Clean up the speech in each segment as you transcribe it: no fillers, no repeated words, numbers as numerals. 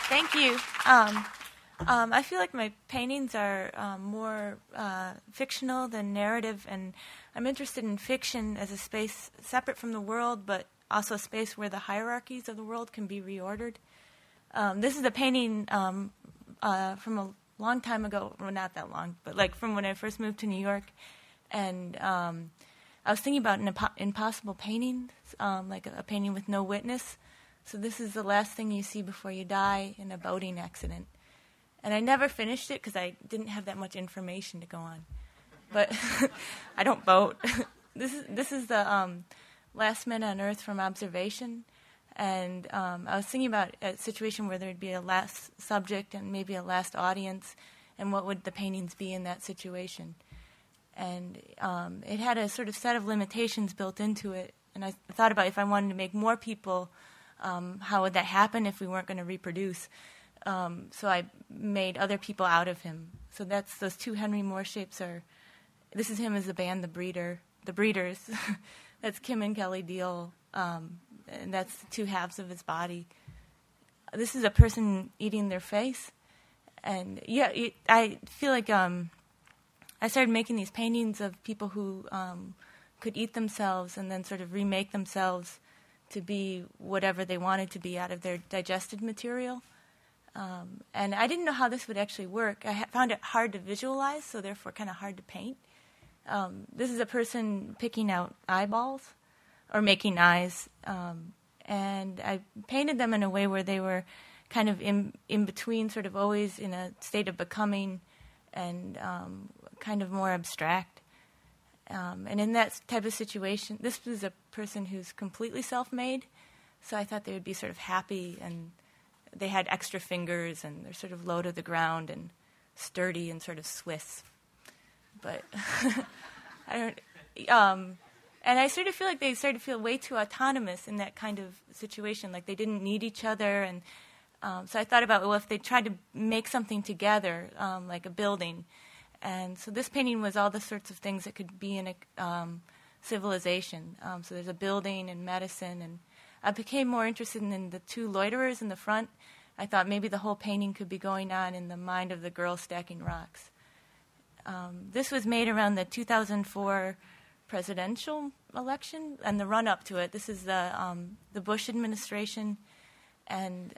Thank you. I feel like my paintings are more fictional than narrative, and I'm interested in fiction as a space separate from the world, but also a space where the hierarchies of the world can be reordered. This is a painting from a long time ago, well, not that long, but like from when I first moved to New York, and I was thinking about an impossible painting, like a painting with no witness. So this is the last thing you see before you die in a boating accident. And I never finished it because I didn't have that much information to go on. But I don't boat. This is the last men on Earth from observation. And I was thinking about a situation where there'd be a last subject and maybe a last audience, and what would the paintings be in that situation. And it had a sort of set of limitations built into it. And I thought about if I wanted to make more people, how would that happen if we weren't going to reproduce? So I made other people out of him. So that's those two Henry Moore shapes are. This is him as the band, the Breeders. That's Kim and Kelly Deal, and that's the two halves of his body. This is a person eating their face, and yeah, I feel like I started making these paintings of people who could eat themselves and then sort of remake themselves to be whatever they wanted to be out of their digested material. And I didn't know how this would actually work. I found it hard to visualize, so therefore kind of hard to paint. This is a person picking out eyeballs or making eyes, and I painted them in a way where they were kind of in between, sort of always in a state of becoming and kind of more abstract. And in that type of situation, this was a person who's completely self-made, so I thought they would be sort of happy, and they had extra fingers, and they're sort of low to the ground and sturdy and sort of Swiss. But I don't. And I sort of feel like they started to feel way too autonomous in that kind of situation, like they didn't need each other. And so I thought about, well, if they tried to make something together, like a building. And so this painting was all the sorts of things that could be in a civilization. So there's a building and medicine, and I became more interested in the two loiterers in the front. I thought maybe the whole painting could be going on in the mind of the girl stacking rocks. This was made around the 2004 presidential election and the run-up to it. This is the Bush administration, and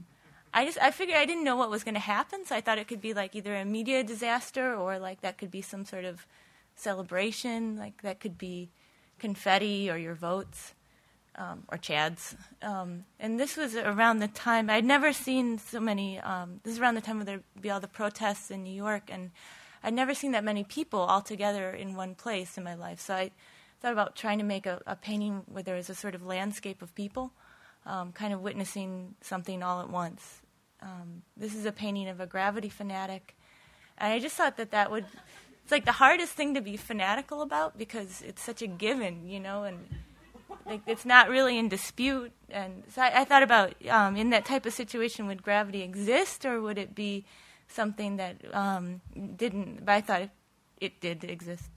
I figured I didn't know what was going to happen, so I thought it could be like either a media disaster or like that could be some sort of celebration, like that could be confetti or your votes. Or Chads. And this was around the time, I'd never seen so many, this is around the time where there'd be all the protests in New York, and I'd never seen that many people all together in one place in my life. So I thought about trying to make a painting where there was a sort of landscape of people, kind of witnessing something all at once. This is a painting of a gravity fanatic. And I just thought that would, it's like the hardest thing to be fanatical about because it's such a given, you know, and like it's not really in dispute. And so I thought about, in that type of situation, would gravity exist or would it be something that didn't? But I thought it did exist.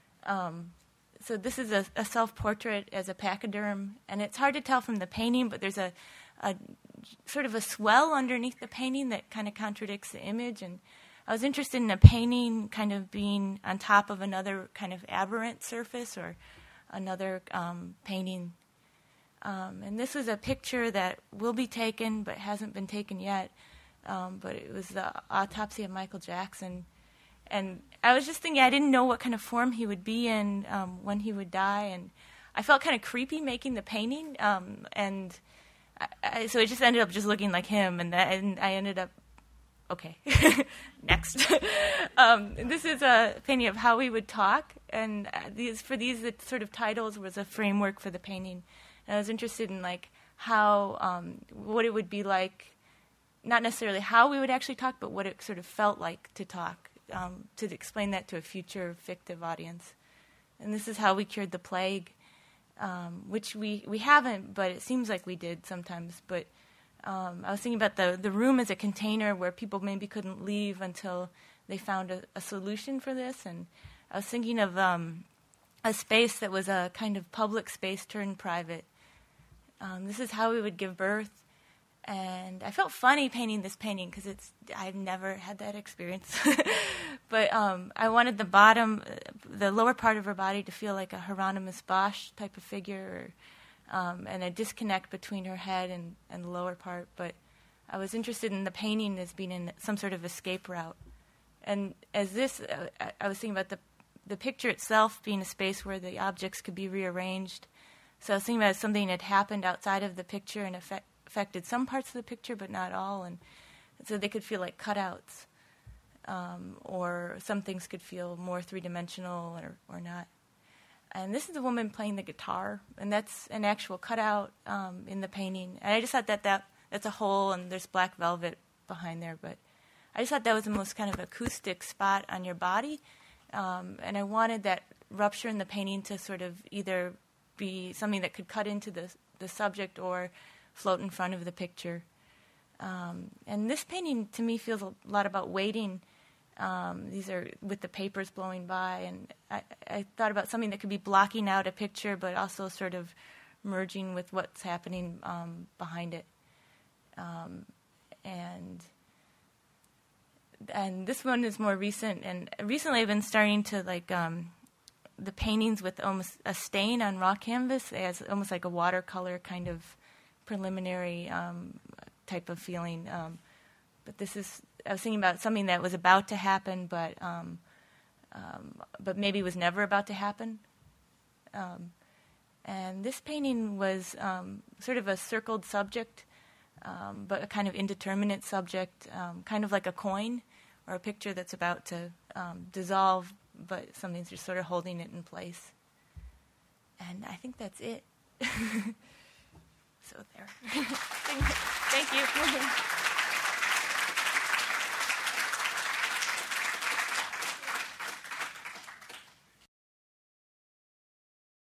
So this is a self-portrait as a pachyderm, and it's hard to tell from the painting, but there's a sort of a swell underneath the painting that kind of contradicts the image. And I was interested in a painting kind of being on top of another kind of aberrant surface or another painting. And this was a picture that will be taken but hasn't been taken yet. But it was the autopsy of Michael Jackson. And I was just thinking, I didn't know what kind of form he would be in when he would die. And I felt kind of creepy making the painting. And so it just ended up just looking like him. And I ended up, okay, next. This is a painting of how we would talk. And these the sort of titles was a framework for the painting. And I was interested in like how, what it would be like, not necessarily how we would actually talk, but what it sort of felt like to talk, to explain that to a future fictive audience. And this is how we cured the plague, which we haven't, but it seems like we did sometimes. But I was thinking about the room as a container where people maybe couldn't leave until they found a solution for this. And I was thinking of a space that was a kind of public space turned private. This is how we would give birth. And I felt funny painting this painting because I've never had that experience. But I wanted the lower part of her body to feel like a Hieronymus Bosch type of figure, and a disconnect between her head and the lower part. But I was interested in the painting as being in some sort of escape route. And as this, I was thinking about the picture itself being a space where the objects could be rearranged. So I was thinking about something that happened outside of the picture and affected some parts of the picture, but not all. And so they could feel like cutouts, or some things could feel more three-dimensional or not. And this is a woman playing the guitar, and that's an actual cutout in the painting. And I just thought that's a hole, and there's black velvet behind there, but I just thought that was the most kind of acoustic spot on your body, and I wanted that rupture in the painting to sort of either be something that could cut into the subject or float in front of the picture. And this painting, to me, feels a lot about waiting. These are with the papers blowing by, and I thought about something that could be blocking out a picture, but also sort of merging with what's happening behind it. And this one is more recent, and recently I've been starting to like the paintings with almost a stain on raw canvas as almost like a watercolor kind of preliminary type of feeling. But I was thinking about something that was about to happen, but maybe was never about to happen. And this painting was sort of a circled subject, but a kind of indeterminate subject, kind of like a coin or a picture that's about to dissolve, but something's just sort of holding it in place. And I think that's it. So there. Thank you.